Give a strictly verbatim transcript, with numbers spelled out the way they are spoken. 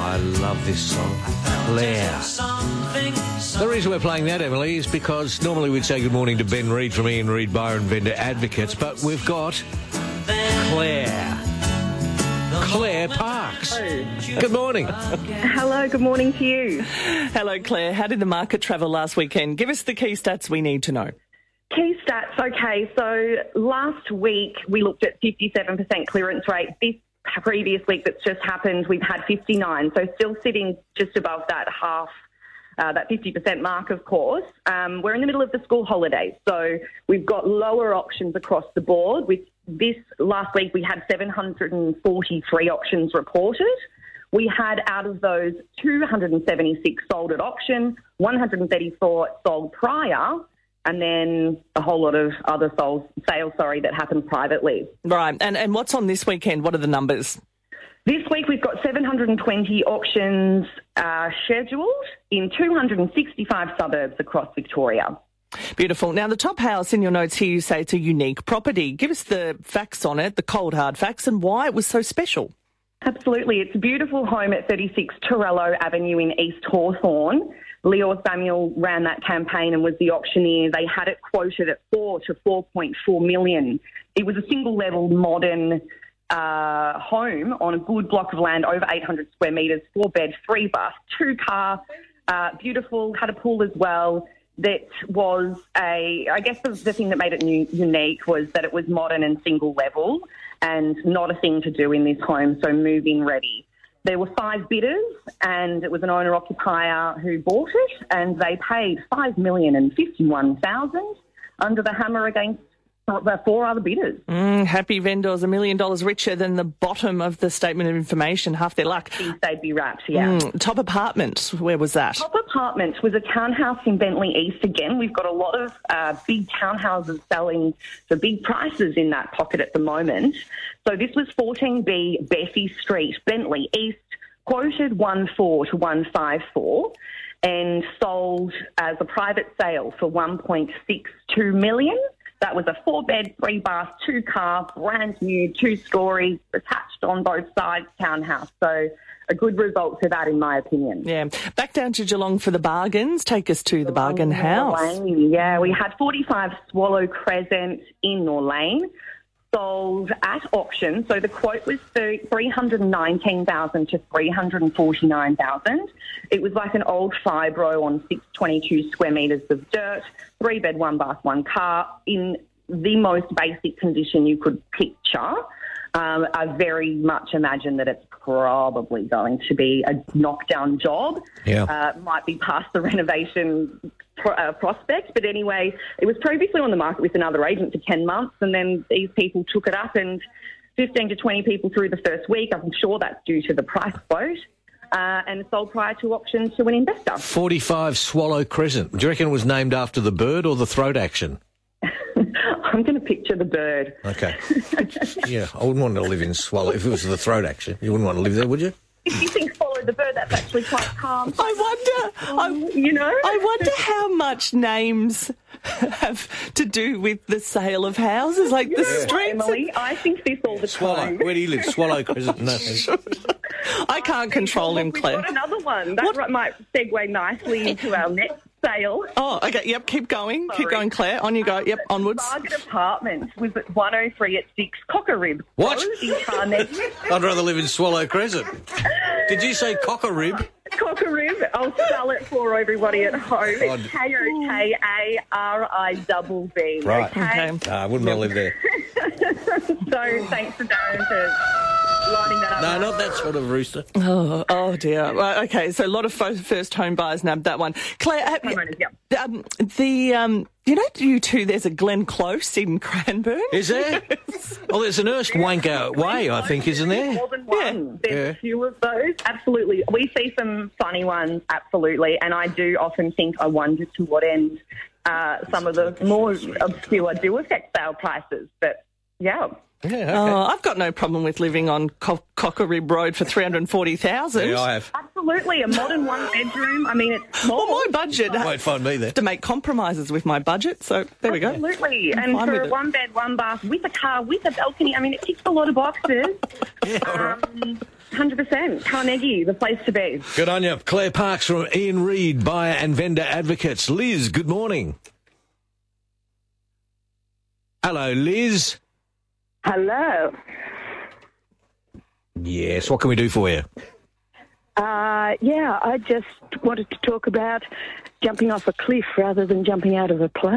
I love this song. Claire. The reason we're playing that, Emily, is because normally we'd say good morning to Ben Reid from Ian Reid Byron Vendor Advocates, but we've got Claire. Claire Parks. Hello. Good morning. Hello, good morning to you. Hello, Claire. How did the market travel last weekend? Give us the key stats we need to know. Key stats, okay, so last week we looked at fifty-seven percent clearance rate. This previous week that's just happened, we've had fifty-nine, so still sitting just above that half, uh, that fifty percent mark, of course. Um, we're in the middle of the school holidays, so we've got lower auctions across the board. With this last week, we had seven hundred forty-three auctions reported. We had, out of those, two hundred seventy-six sold at auction, one hundred thirty-four sold prior, and then a whole lot of other sales, sales sorry, that happened privately. Right, and, and what's on this weekend? What are the numbers? This week we've got seven hundred twenty auctions uh, scheduled in two hundred sixty-five suburbs across Victoria. Beautiful. Now, the top house in your notes here, you say it's a unique property. Give us the facts on it, the cold hard facts, and why it was so special. Absolutely. It's a beautiful home at thirty-six Torello Avenue in East Hawthorn. Leo Samuel ran that campaign and was the auctioneer. They had it quoted at four to four point four million. It was a single-level modern uh, home on a good block of land, over eight hundred square metres, four-bed, three-bath, two-car, uh, beautiful, had a pool as well. That was a, I guess the, the thing that made it new, unique was that it was modern and single-level and not a thing to do in this home, so move-in ready. There were five bidders, and it was an owner-occupier who bought it, and they paid five million and fifty-one thousand under the hammer against the four other bidders. Mm, happy vendors, a million dollars richer than the bottom of the statement of information, half their luck. They'd be wrapped, yeah. Mm, top apartment, where was that? Top apartment was a townhouse in Bentley East again. We've got a lot of uh, big townhouses selling for big prices in that pocket at the moment. So this was fourteen B Bessie Street, Bentley East, quoted one four to one five four and sold as a private sale for one point six two million. That was a four-bed, three-bath, two-car, brand new, two-storey, attached on both sides townhouse. So a good result to that, in my opinion. Yeah. Back down to Geelong for the bargains. Take us to the bargain house. Lane. Yeah, we had forty-five Swallow Crescent in Norlane, sold at auction. So the quote was three hundred nineteen thousand dollars to three hundred forty-nine thousand dollars. It was like an old fibro on six hundred twenty-two square metres of dirt, three bed, one bath, one car, in the most basic condition you could picture. Um, I very much imagine that it's probably going to be a knockdown job. Yeah. Uh, might be past the renovation pro- uh, prospect, but anyway, it was previously on the market with another agent for ten months, and then these people took it up, and fifteen to twenty people through the first week. I'm sure that's due to the price quote. Uh, and sold prior to auction to an investor. forty-five Swallow Crescent. Do you reckon it was named after the bird or the throat action? I'm going to picture the bird. Okay. Yeah, I wouldn't want to live in Swallow. If it was the throat action, you wouldn't want to live there, would you? If you think follow the bird, that's actually quite calm. I wonder, Um, you know? I wonder how much names have to do with the sale of houses, like the Yeah. streets. Emily, I think this all the Swallow. time. Where do you live? Swallow Crescent. No. I can't control him, We've Claire. got another one. That What? might segue nicely into our next sale. Oh, okay, yep, keep going. Keep Sorry. going, Claire. On you go. Yep, onwards. Bargain Apartment was at one oh three at six Cockerib. What? Road in Carnegie. I'd rather live in Swallow Crescent. Did you say Cockerib? Cockerib. I'll spell it for everybody at home. Oh, It's K O K A R I B B. Right. Okay? Okay. Ah, I wouldn't want to live there. So thanks to Darren for lining that up. No, not that sort of rooster. Oh, oh dear. Well, okay, so a lot of fo- first home buyers nabbed that one. Claire, have you, Homeowners, yeah. um, the um, you know, you two, there's a Glen Close in Cranbourne. Is there? Well, there's an Erst Wanker Way, I think, isn't there? More than one. Yeah. There's Yeah. a few of those. Absolutely. We see some funny ones, absolutely. And I do often think, I wonder to what end uh, some of the more obscure do affect sale prices. But, yeah. Yeah, okay. Oh, I've got no problem with living on Co- Cockerib Road for three hundred forty thousand dollars. Yeah, I have. Absolutely. A modern one-bedroom. I mean, it's small. Well, my budget. I Won't find me there. have to make compromises with my budget, so there we go. Absolutely. I'm And fine for with a it. one bed, one bath, with a car, with a balcony, I mean, it ticks a lot of boxes. Yeah, all right. Um, one hundred percent. Carnegie, the place to be. Good on you. Claire Parks from Ian Reid, Buyer and Vendor Advocates. Liz, good morning. Hello, Liz. Hello. Yes, what can we do for you? Uh, yeah, I just wanted to talk about jumping off a cliff rather than jumping out of a plane.